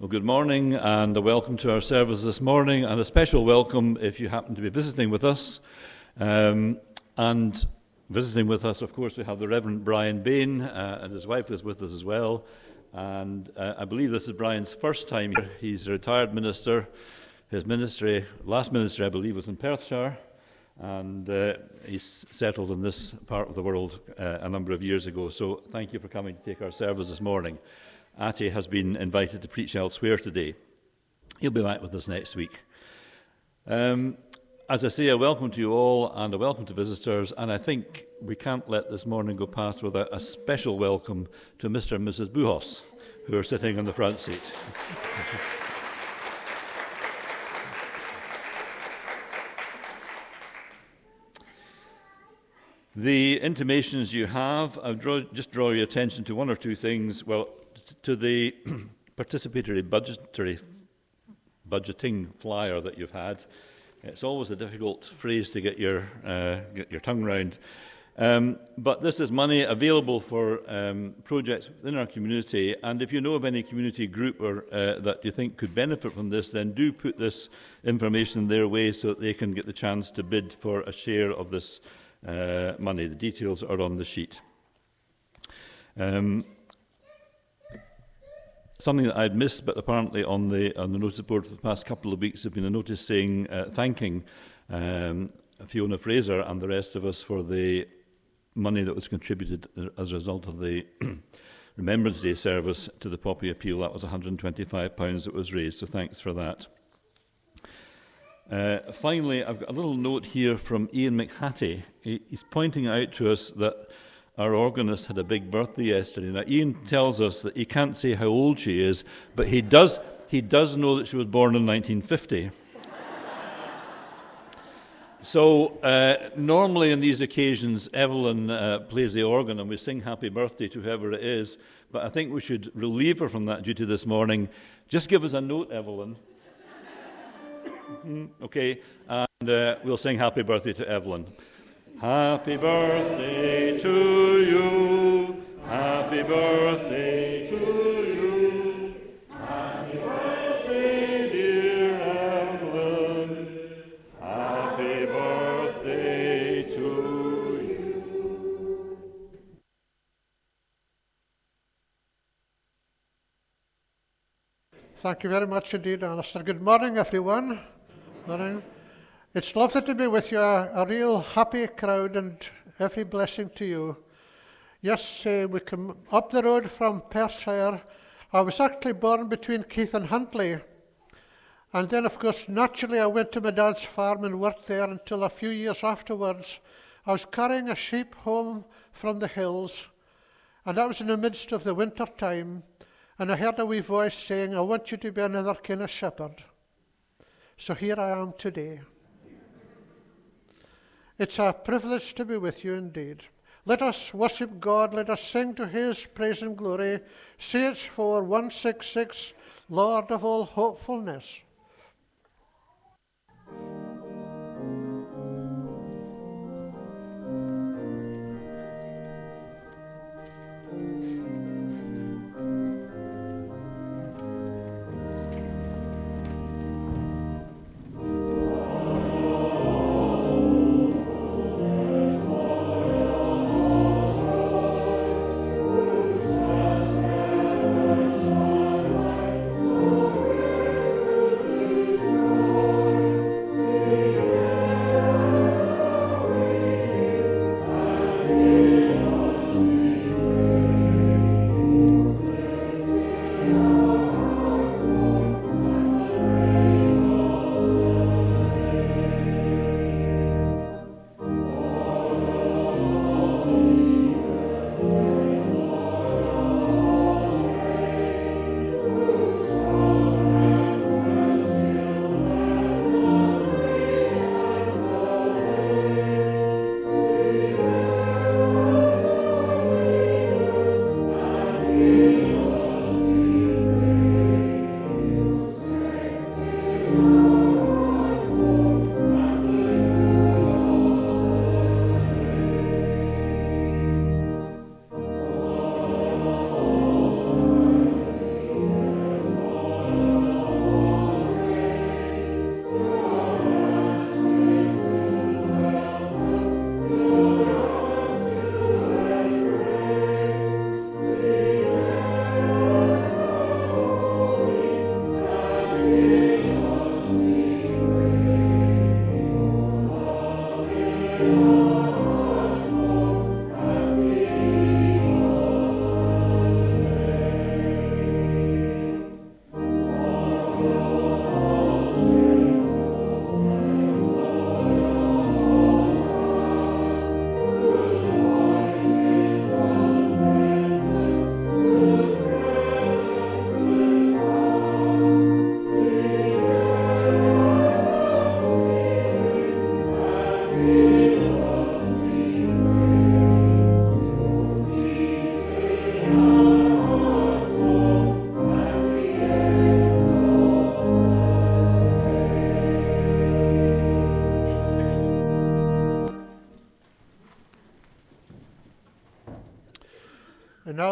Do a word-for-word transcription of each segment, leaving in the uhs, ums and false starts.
Well, good morning and a welcome to our service this morning, and a special welcome if you happen to be visiting with us. Um, and visiting with us, of course, we have the Reverend Brian Bain, uh, and his wife is with us as well. And uh, I believe this is Brian's first time here. He's a retired minister. His ministry, last ministry, I believe, was in Perthshire, and uh, he's settled in this part of the world uh, a number of years ago. So thank you for coming to take our service this morning. Ati has been invited to preach elsewhere today. He'll be back with us next week. Um, as I say, a welcome to you all and a welcome to visitors, and I think we can't let this morning go past without a special welcome to Mister and Missus Buhos, who are sitting on the front seat. The intimations you have, I'll draw, just draw your attention to one or two things. Well, to the participatory budgetary budgeting flyer that you've had. It's always a difficult phrase to get your uh, get your tongue round. Um, but this is money available for um, projects within our community, and if you know of any community group or uh, that you think could benefit from this, then do put this information their way so that they can get the chance to bid for a share of this uh, money. The details are on the sheet. Um, Something that I'd missed, but apparently on the on the notice board for the past couple of weeks have been a notice saying, uh, thanking um, Fiona Fraser and the rest of us for the money that was contributed as a result of the Remembrance Day service to the Poppy Appeal. That was one hundred twenty-five pounds that was raised, so thanks for that. Uh, finally, I've got a little note here from Ian McHattie. He, he's pointing out to us that our organist had a big birthday yesterday. Now, Ian tells us that he can't say how old she is, but he does he does know that she was born in nineteen fifty. So, uh, normally on these occasions, Evelyn uh, plays the organ and we sing happy birthday to whoever it is, but I think we should relieve her from that duty this morning. Just give us a note, Evelyn. Okay, and uh, we'll sing happy birthday to Evelyn. Happy birthday to you, happy birthday to you, happy birthday, dear Evelyn, happy birthday to you. Thank you very much indeed, Alistair. Good morning, everyone. Morning. It's lovely to be with you, a, a real happy crowd, and every blessing to you. Yes, uh, we come up the road from Perthshire. I was actually born between Keith and Huntly. And then, of course, naturally I went to my dad's farm and worked there until a few years afterwards. I was carrying a sheep home from the hills, and that was in the midst of the winter time. And I heard a wee voice saying, I want you to be another kind of shepherd. So here I am today. It's a privilege to be with you indeed. Let us worship God. Let us sing to His praise and glory. C H four one six six, Lord of all hopefulness.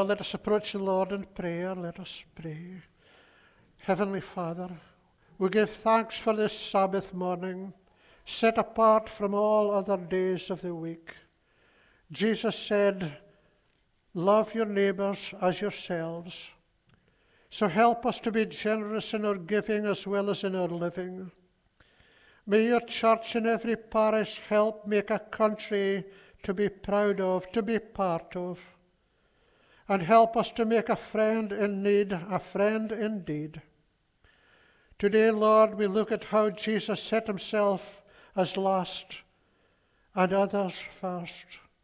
let us approach the Lord in prayer. Let us pray. Heavenly Father, we give thanks for this Sabbath morning, set apart from all other days of the week. Jesus said, love your neighbours as yourselves. So help us to be generous in our giving as well as in our living. May your church in every parish help make a country to be proud of, to be part of. And help us to make a friend in need a friend indeed. Today, Lord, we look at how Jesus set himself as last and others first.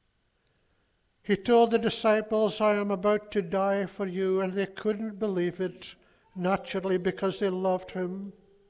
He told the disciples, I am about to die for you, and they couldn't believe it, naturally, because they loved him.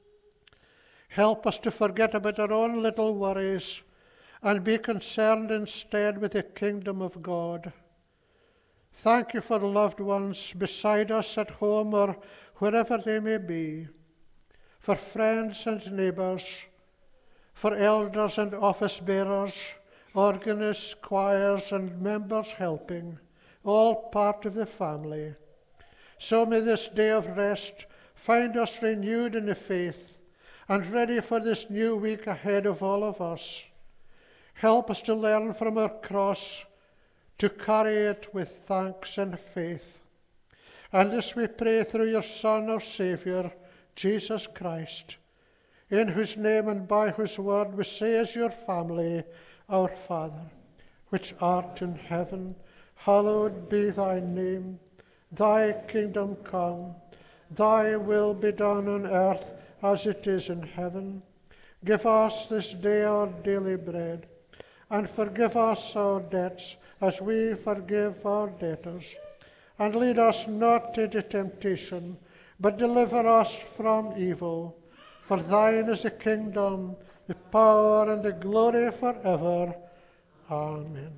Help us to forget about our own little worries and be concerned instead with the kingdom of God. Thank you for loved ones beside us at home or wherever they may be, for friends and neighbours, for elders and office bearers, organists, choirs, and members helping, all part of the family. So may this day of rest find us renewed in the faith and ready for this new week ahead of all of us. Help us to learn from our cross to carry it with thanks and faith. And this we pray through your Son, our Saviour, Jesus Christ, in whose name and by whose word we say as your family, our Father, which art in heaven, hallowed be thy name. Thy kingdom come, thy will be done on earth as it is in heaven. Give us this day our daily bread, and forgive us our debts as we forgive our debtors. And lead us not into temptation, but deliver us from evil. For thine is the kingdom, the power, and the glory forever. Amen.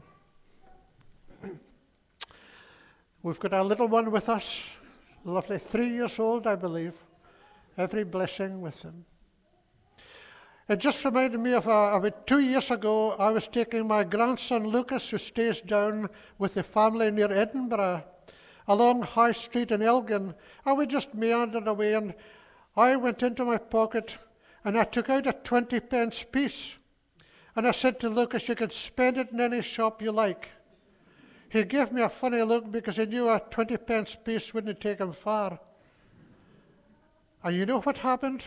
We've got our little one with us, lovely, three years old, I believe. Every blessing with him. It just reminded me of uh, about two years ago, I was taking my grandson Lucas, who stays down with the family near Edinburgh, along High Street in Elgin, and we just meandered away, and I went into my pocket and I took out a twenty pence piece, and I said to Lucas, you can spend it in any shop you like. He gave me a funny look because he knew a twenty pence piece wouldn't take him far. And you know what happened?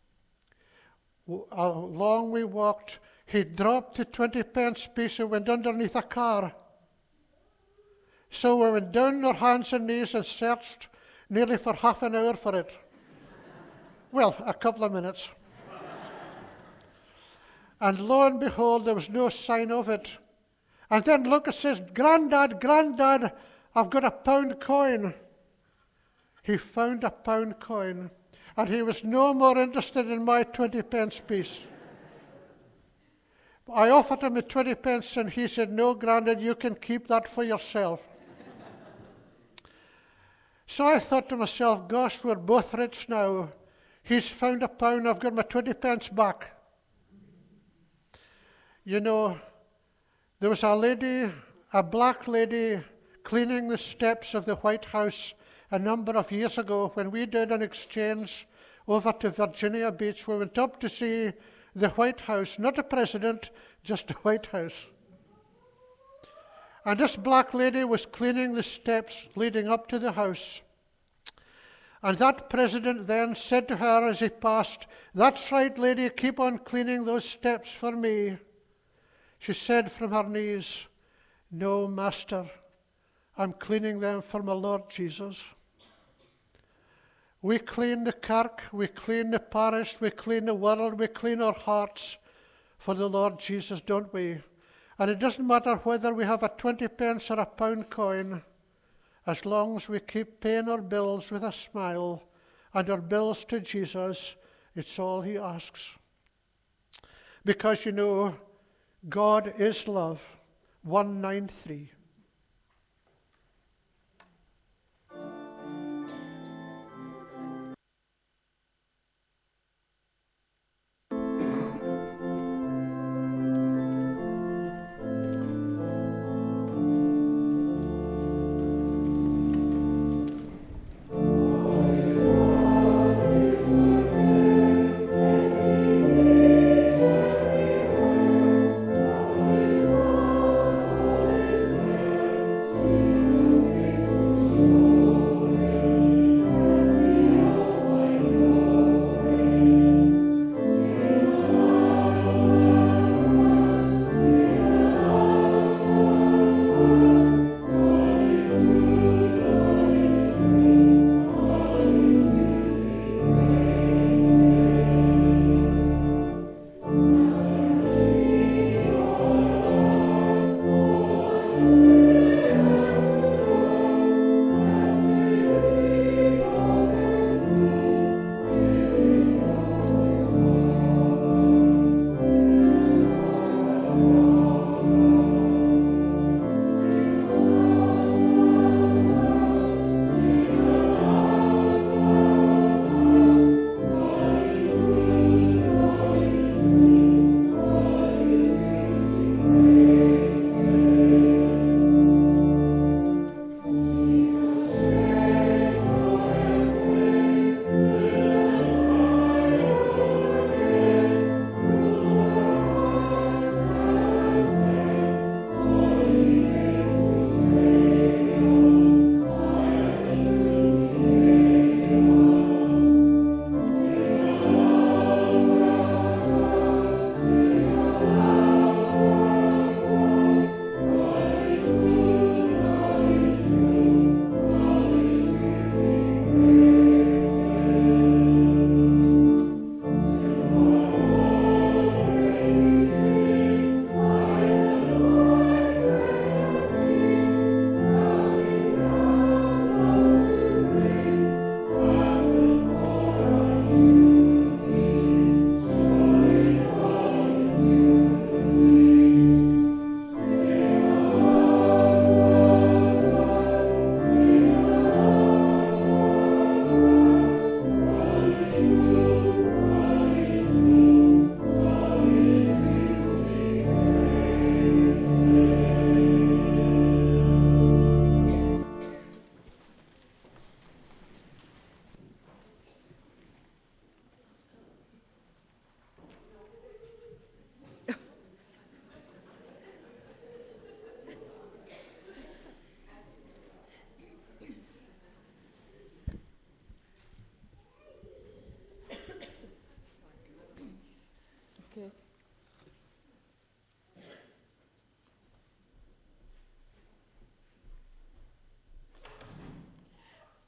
Along we walked, he dropped the twenty pence piece and went underneath a car. So we went down on our hands and knees and searched nearly for half an hour for it. Well, a couple of minutes. And lo and behold, there was no sign of it. And then Lucas says, Grandad, Grandad, I've got a pound coin. He found a pound coin, and he was no more interested in my twenty pence piece. I offered him a twenty pence, and he said, no, Grandad, you can keep that for yourself. So I thought to myself, gosh, we're both rich now. He's found a pound, I've got my twenty pence back. You know, there was a lady, a black lady, cleaning the steps of the White House a number of years ago when we did an exchange over to Virginia Beach. We went up to see the White House, not the president, just the White House. And this black lady was cleaning the steps leading up to the house. And that president then said to her as he passed, that's right, lady, keep on cleaning those steps for me. She said from her knees, no, master, I'm cleaning them for my Lord Jesus. We clean the kirk, we clean the parish, we clean the world, we clean our hearts for the Lord Jesus, don't we? And it doesn't matter whether we have a twenty pence or a pound coin, as long as we keep paying our bills with a smile and our bills to Jesus, it's all he asks. Because you know, God is love. one ninety-three.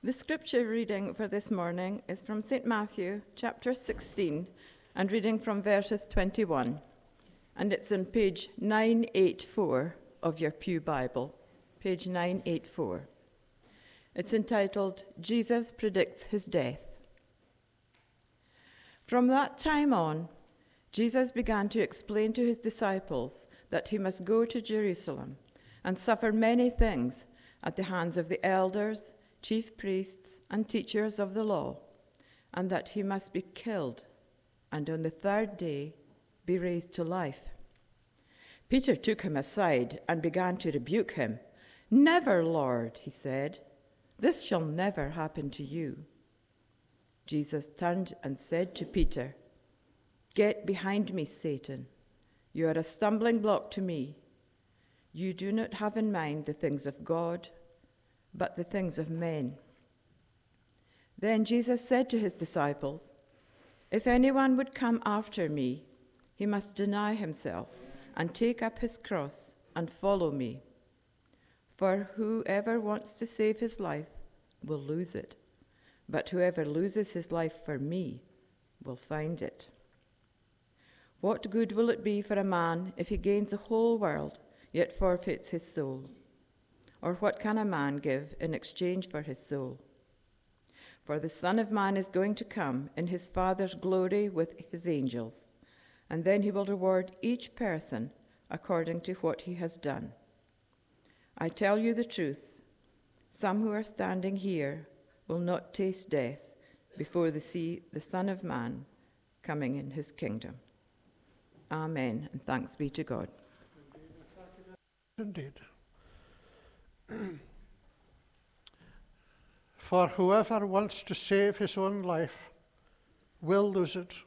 The scripture reading for this morning is from Saint Matthew, chapter sixteen, and reading from verses twenty-one. And it's on page nine eighty-four of your Pew Bible, page nine eighty-four. It's entitled, Jesus Predicts His Death. From that time on, Jesus began to explain to his disciples that he must go to Jerusalem and suffer many things at the hands of the elders, chief priests, and teachers of the law, and that he must be killed, and on the third day be raised to life. Peter took him aside and began to rebuke him. "Never, Lord," he said, "this shall never happen to you." Jesus turned and said to Peter, "Get behind me, Satan. You are a stumbling block to me. You do not have in mind the things of God, but the things of men." Then Jesus said to his disciples, "If anyone would come after me, he must deny himself and take up his cross and follow me. For whoever wants to save his life will lose it, but whoever loses his life for me will find it. What good will it be for a man if he gains the whole world, yet forfeits his soul? Or what can a man give in exchange for his soul? For the Son of Man is going to come in his Father's glory with his angels, and then he will reward each person according to what he has done. I tell you the truth, some who are standing here will not taste death before they see the Son of Man coming in his kingdom." Amen, and thanks be to God. Indeed. For whoever wants to save his own life will lose it,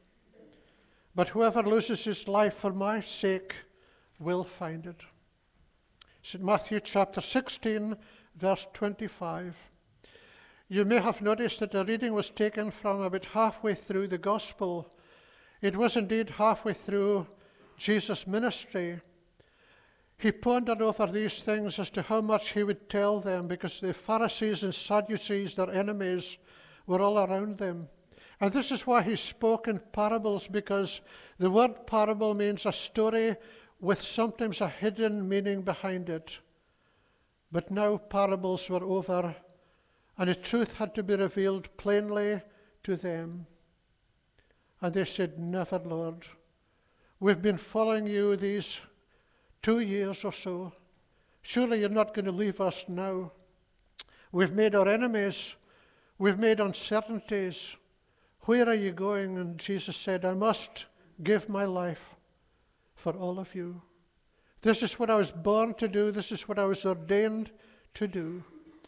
but whoever loses his life for my sake will find it. Saint Matthew chapter sixteen, verse twenty-five. You may have noticed that the reading was taken from about halfway through the gospel. It was indeed halfway through Jesus' ministry. He pondered over these things as to how much he would tell them, because the Pharisees and Sadducees, their enemies, were all around them. And this is why he spoke in parables, because the word parable means a story with sometimes a hidden meaning behind it. But now parables were over, and the truth had to be revealed plainly to them. And they said, "Never, Lord. We've been following you these two years or so. Surely you're not going to leave us now. We've made our enemies. We've made uncertainties. Where are you going?" And Jesus said, "I must give my life for all of you. This is what I was born to do. This is what I was ordained to do."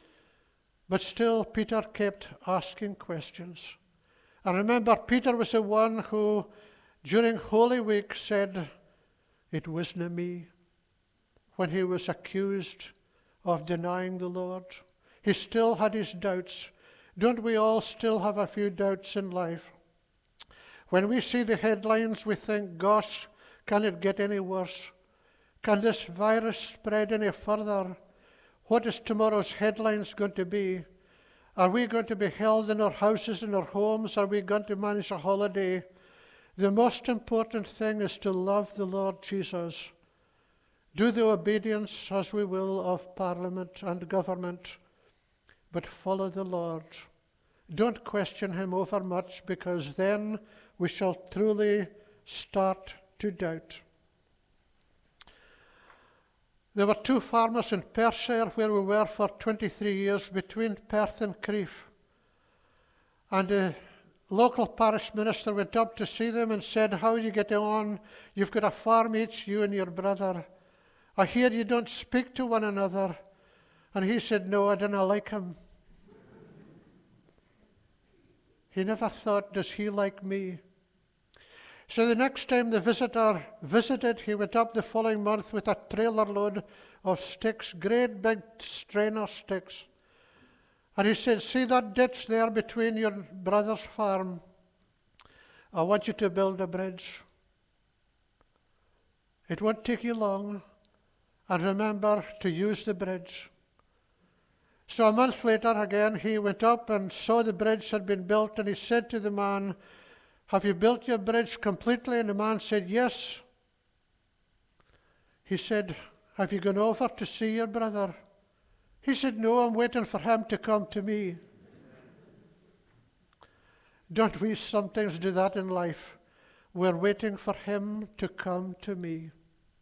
But still, Peter kept asking questions. And remember, Peter was the one who, during Holy Week, said, "It wasn't me," when he was accused of denying the Lord. He still had his doubts. Don't we all still have a few doubts in life? When we see the headlines, we think, gosh, can it get any worse? Can this virus spread any further? What is tomorrow's headlines going to be? Are we going to be held in our houses, in our homes? Are we going to manage a holiday? The most important thing is to love the Lord Jesus. Do the obedience, as we will, of Parliament and government, but follow the Lord. Don't question him overmuch, because then we shall truly start to doubt. There were two farmers in Perthshire, where we were for twenty-three years, between Perth and Crieff. And the local parish minister went up to see them and said, "How are you getting on? You've got a farm each, you and your brother. I hear you don't speak to one another." And he said, "No, I didn't like him." He never thought, does he like me? So the next time the visitor visited, he went up the following month with a trailer load of sticks, great big strainer sticks. And he said, "See that ditch there between your brother's farm? I want you to build a bridge. It won't take you long. And remember to use the bridge." So a month later, again, he went up and saw the bridge had been built, and he said to the man, "Have you built your bridge completely?" And the man said, "Yes." He said, "Have you gone over to see your brother?" He said, "No, I'm waiting for him to come to me." Don't we sometimes do that in life? We're waiting for him to come to me.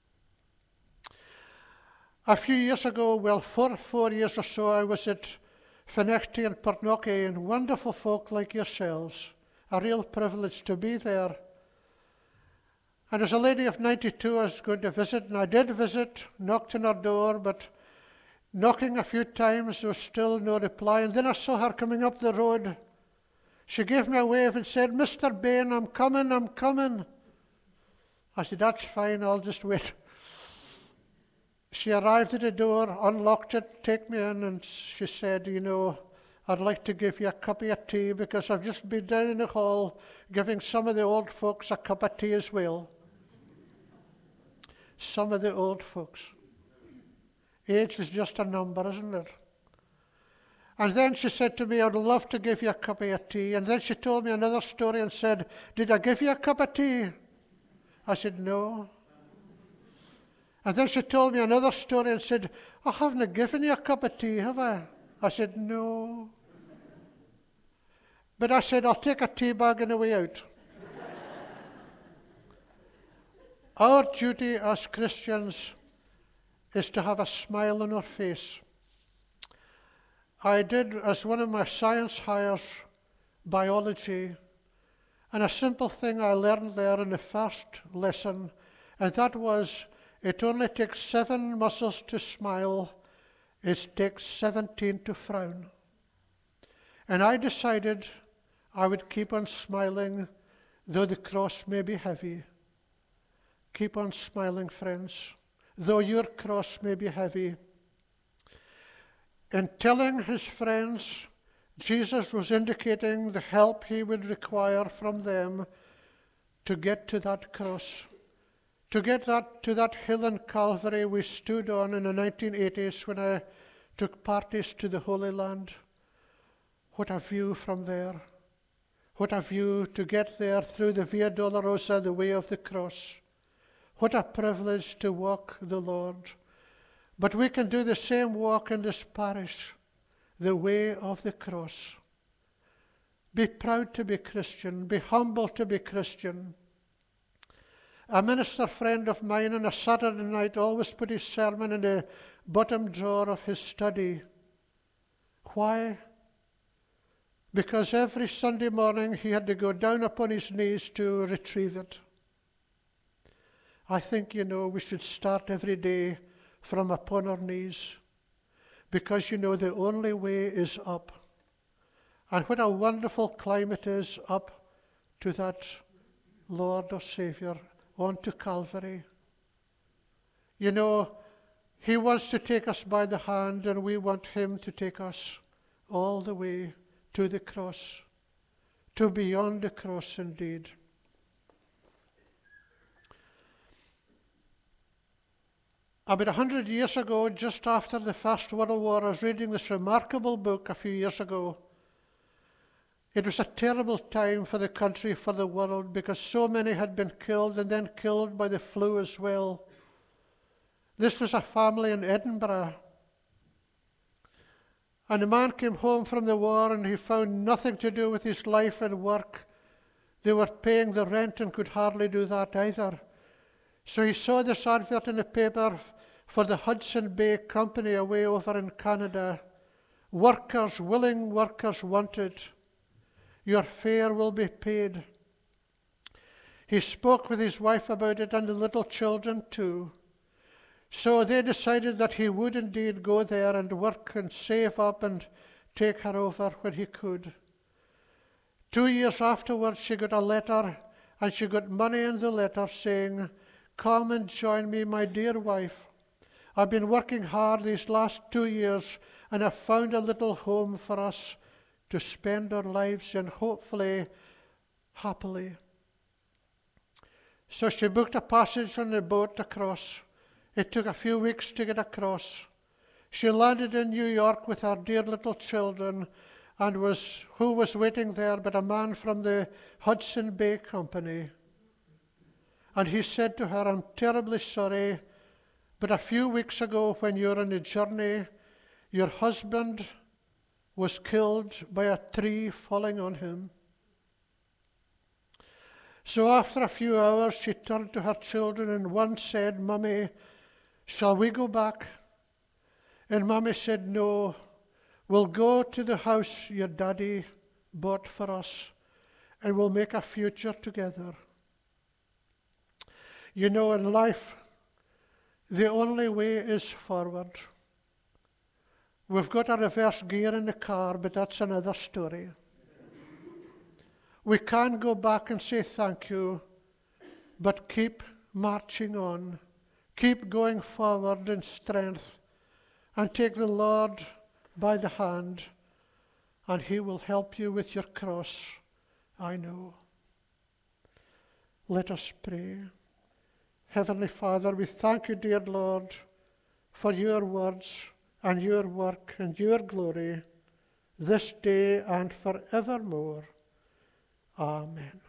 A few years ago, well, four, four years or so, I was at Fenechty and Portnocky, and wonderful folk like yourselves. A real privilege to be there. And as a lady of ninety-two, I was going to visit, and I did visit, knocked on her door, but knocking a few times, there was still no reply. And then I saw her coming up the road. She gave me a wave and said, "Mister Bain, I'm coming, I'm coming." I said, "That's fine, I'll just wait." She arrived at the door, unlocked it, take me in, and she said, "You know, I'd like to give you a cup of tea because I've just been down in the hall giving some of the old folks a cup of tea as well." Some of the old folks. Age is just a number, isn't it? And then she said to me, "I'd love to give you a cup of tea." And then she told me another story and said, "Did I give you a cup of tea?" I said, "No." And then she told me another story and said, "I haven't given you a cup of tea, have I?" I said, "No." But I said, "I'll take a tea bag on the way out." Our duty as Christians is to have a smile on our face. I did, as one of my science hires, biology, and a simple thing I learned there in the first lesson, and that was it only takes seven muscles to smile, it takes seventeen to frown. And I decided I would keep on smiling, though the cross may be heavy. Keep on smiling, friends, though your cross may be heavy. In telling his friends, Jesus was indicating the help he would require from them to get to that cross, to get that to that hill in Calvary we stood on in the nineteen eighties when I took parties to the Holy Land. What a view from there. What a view to get there through the Via Dolorosa, the way of the cross. What a privilege to walk the Lord. But we can do the same walk in this parish, the way of the cross. Be proud to be Christian. Be humble to be Christian. A minister friend of mine on a Saturday night always put his sermon in the bottom drawer of his study. Why? Because every Sunday morning he had to go down upon his knees to retrieve it. I think, you know, we should start every day from upon our knees, because, you know, the only way is up. And what a wonderful climb it is up to that Lord or Savior, on to Calvary. You know, he wants to take us by the hand, and we want him to take us all the way to the cross, to beyond the cross indeed. About a hundred years ago, just after the First World War, I was reading this remarkable book a few years ago. It was a terrible time for the country, for the world, because so many had been killed and then killed by the flu as well. This was a family in Edinburgh. And the man came home from the war and he found nothing to do with his life and work. They were paying the rent and could hardly do that either. So he saw this advert in the paper for the Hudson Bay Company away over in Canada. Workers, willing workers wanted. Your fare will be paid. He spoke with his wife about it and the little children too. So they decided that he would indeed go there and work and save up and take her over when he could. Two years afterwards, she got a letter, and she got money in the letter saying, "Come and join me, my dear wife. I've been working hard these last two years, and I've found a little home for us to spend our lives in, hopefully happily." So she booked a passage on the boat across. It took a few weeks to get across. She landed in New York with her dear little children, and was who was waiting there but a man from the Hudson Bay Company. And he said to her, I'm terribly sorry, but a few weeks ago when you were on a journey, your husband was killed by a tree falling on him. So after a few hours, she turned to her children, and one said, Mummy, shall we go back? And Mummy said, no, we'll go to the house your daddy bought for us, and we'll make a future together. You know, in life, the only way is forward. We've got a reverse gear in the car, but that's another story. We can't go back and say thank you, but keep marching on. Keep going forward in strength, and take the Lord by the hand, and he will help you with your cross, I know. Let us pray. Heavenly Father, we thank you, dear Lord, for your words and your work and your glory this day and forevermore. Amen.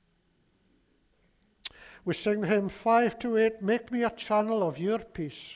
We sing hymn five to eight, Make Me a Channel of Your Peace.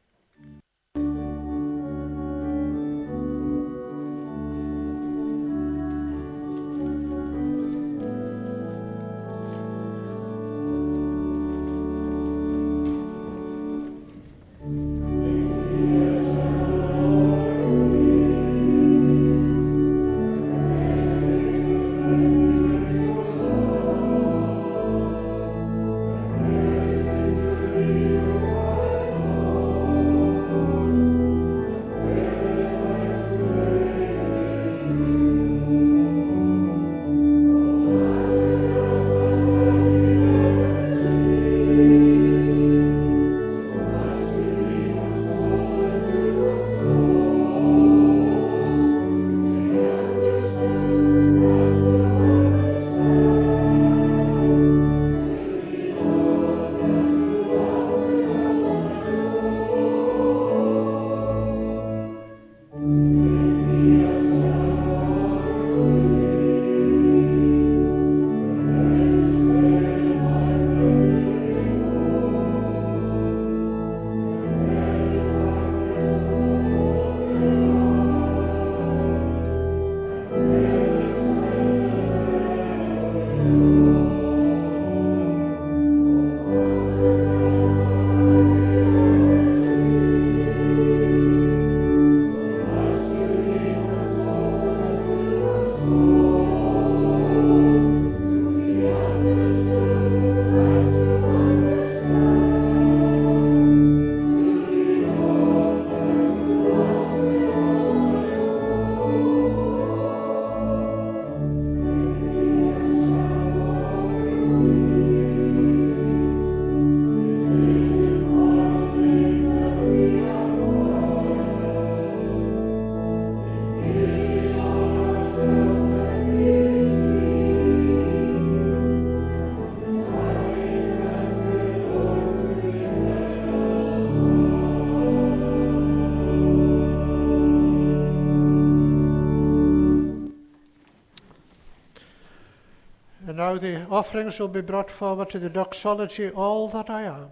Now the offerings will be brought forward to the doxology, All That I Am.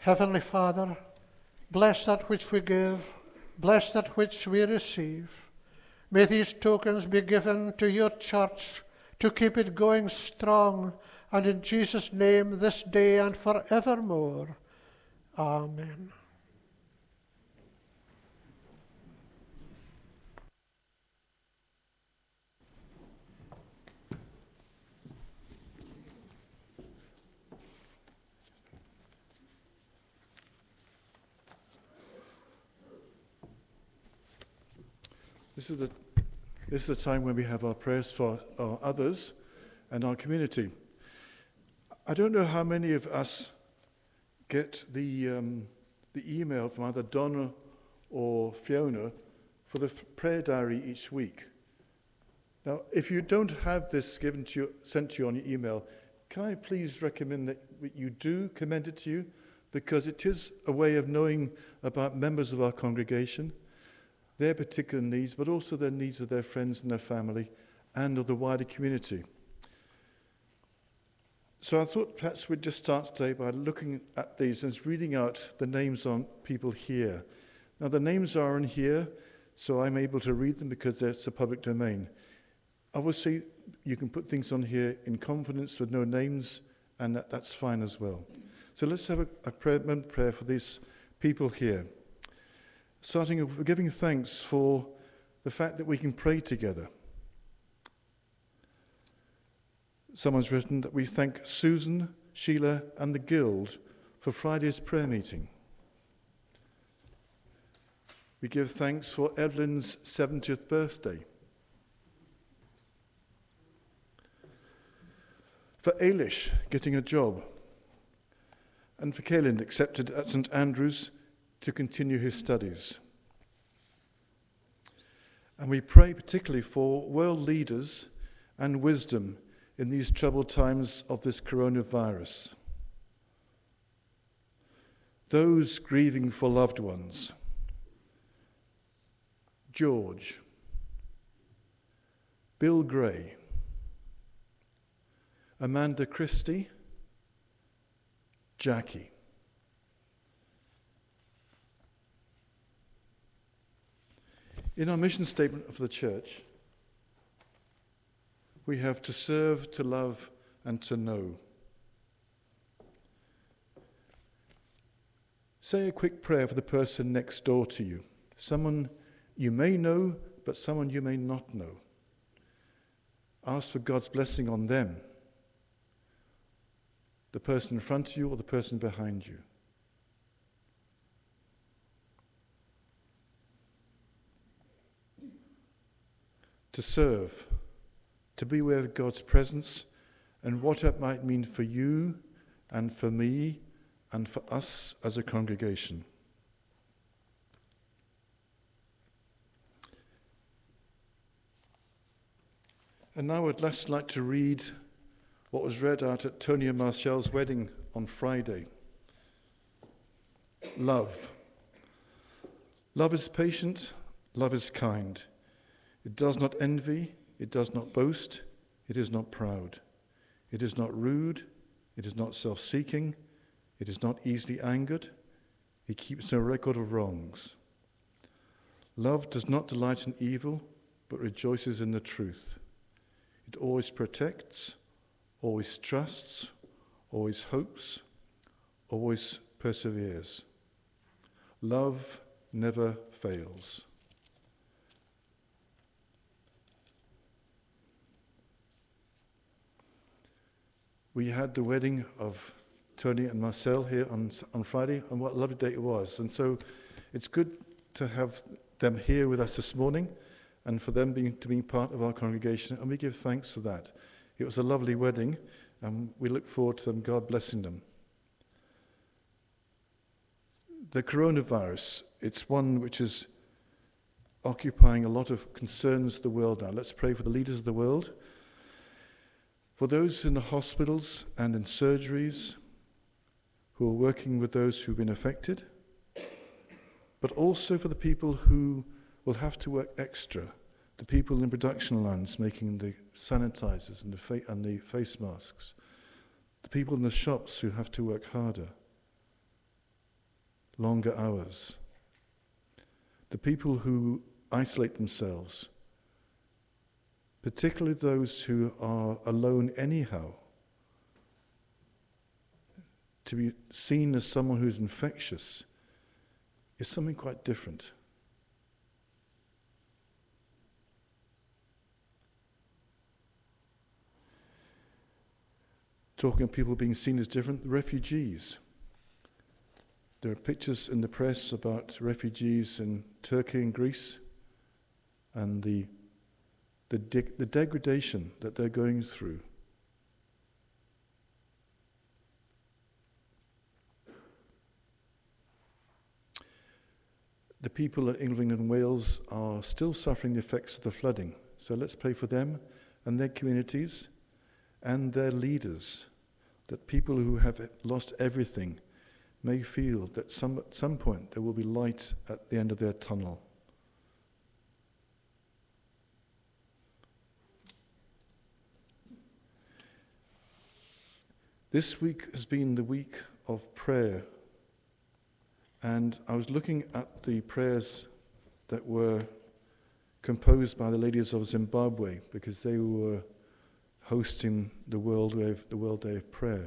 Heavenly Father, bless that which we give, bless that which we receive. May these tokens be given to your church to keep it going strong, and in Jesus' name this day and forevermore. Amen. This is the this is the time when we have our prayers for our others and our community. I don't know how many of us get the um, the email from either Donna or Fiona for the prayer diary each week. Now, if you don't have this given to you, sent to you on your email, can I please recommend that you do commend it to you, because it is a way of knowing about members of our congregation, their particular needs, but also their needs of their friends and their family and of the wider community. So I thought perhaps we'd just start today by looking at these and reading out the names on people here. Now the names are in here, so I'm able to read them because it's a public domain. Obviously, you can put things on here in confidence with no names, and that, that's fine as well. So let's have a, a prayer, moment prayer for these people here. Starting with giving thanks for the fact that we can pray together. Someone's written that we thank Susan, Sheila, and the Guild for Friday's prayer meeting. We give thanks for Evelyn's seventieth birthday. For Ailish getting a job. And for Kaelin accepted at St Andrews to continue his studies. And we pray particularly for world leaders and wisdom in these troubled times of this coronavirus. Those grieving for loved ones. George, Bill Gray, Amanda Christie, Jackie. In our mission statement of the church, we have to serve, to love, and to know. Say a quick prayer for the person next door to you, someone you may know, but someone you may not know. Ask for God's blessing on them, the person in front of you or the person behind you. To serve, to be aware of God's presence and what that might mean for you and for me and for us as a congregation. And now I'd last like to read what was read out at Tony and Marcel's wedding on Friday. Love. Love is patient, love is kind. It does not envy, it does not boast, it is not proud. It is not rude, it is not self-seeking, it is not easily angered, it keeps no record of wrongs. Love does not delight in evil, but rejoices in the truth. It always protects, always trusts, always hopes, always perseveres. Love never fails. We had the wedding of Tony and Marcel here on on Friday, and what a lovely day it was. And so it's good to have them here with us this morning and for them being, to be part of our congregation, and we give thanks for that. It was a lovely wedding, and we look forward to them, God blessing them. The coronavirus, it's one which is occupying a lot of concerns of the world now. Let's pray for the leaders of the world, for those in the hospitals and in surgeries who are working with those who've been affected, but also for the people who will have to work extra, the people in production lines making the sanitizers and the, fa- and the face masks, the people in the shops who have to work harder. longer hours. The people who isolate themselves, particularly those who are alone anyhow, to be seen as someone who's infectious is something quite different. Talking of people being seen as different, refugees. There are pictures in the press about refugees in Turkey and Greece and the, the, de- the degradation that they're going through. The people in England and Wales are still suffering the effects of the flooding. So let's pray for them and their communities and their leaders, that people who have lost everything may feel that some, at some point there will be light at the end of their tunnel. This week has been the week of prayer, and I was looking at the prayers that were composed by the ladies of Zimbabwe, because they were hosting the World Day of, the World Day of Prayer.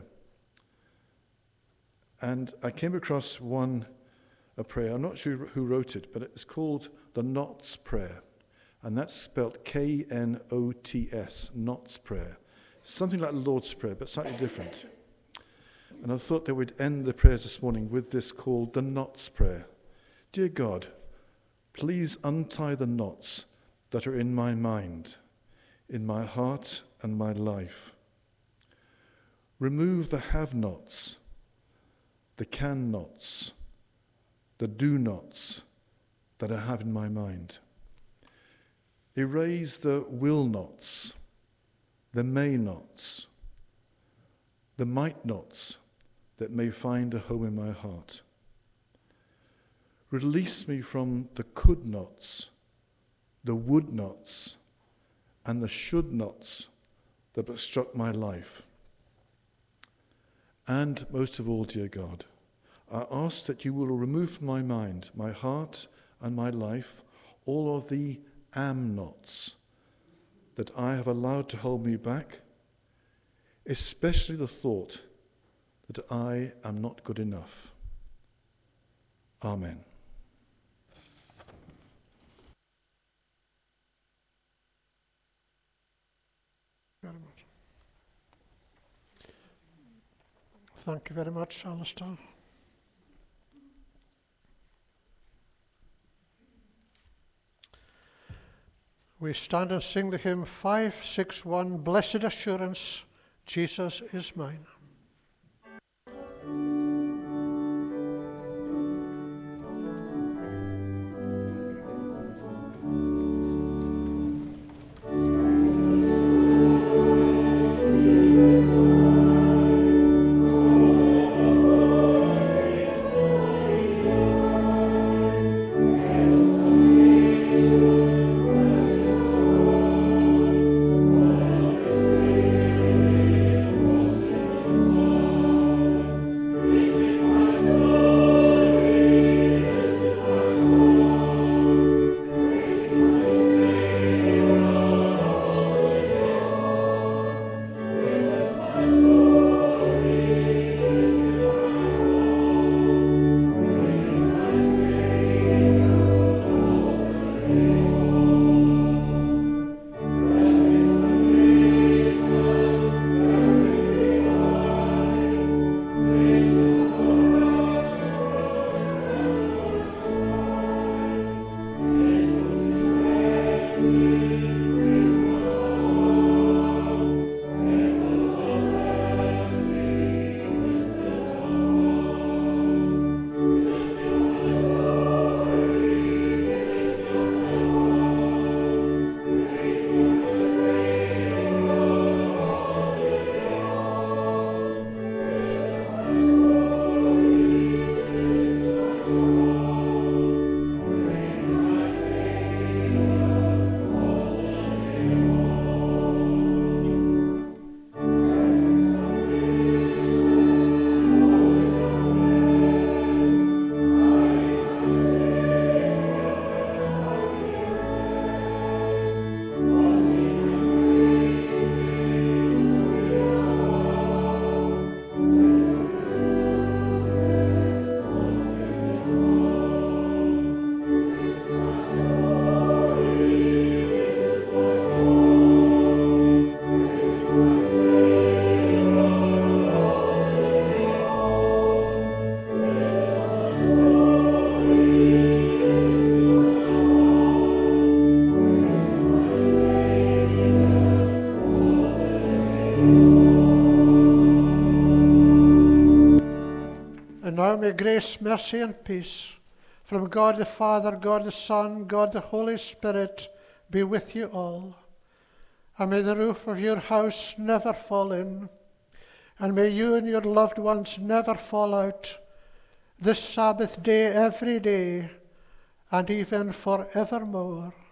And I came across one a prayer. I'm not sure who wrote it, but it's called the Knots Prayer. And that's spelled K N O T S, Knots Prayer. Something like the Lord's Prayer, but slightly different. And I thought that we'd end the prayers this morning with this called the Knots Prayer. Dear God, please untie the knots that are in my mind, in my heart and my life. Remove the have-nots, the can-nots, the do-nots that I have in my mind. Erase the will-nots, the may-nots, the might-nots that may find a home in my heart. Release me from the could-nots, the would-nots, and the should-nots that obstruct my life. And most of all, dear God, I ask that you will remove from my mind, my heart, and my life all of the am-nots that I have allowed to hold me back, especially the thought that I am not good enough. Amen. Very much. Thank you very much, Alistair. We stand and sing the hymn five six one, Blessed Assurance, Jesus is mine. grace, mercy, and peace from God the Father, God the Son, God the Holy Spirit be with you all. And may the roof of your house never fall in, and may you and your loved ones never fall out this Sabbath day, every day, and even forevermore.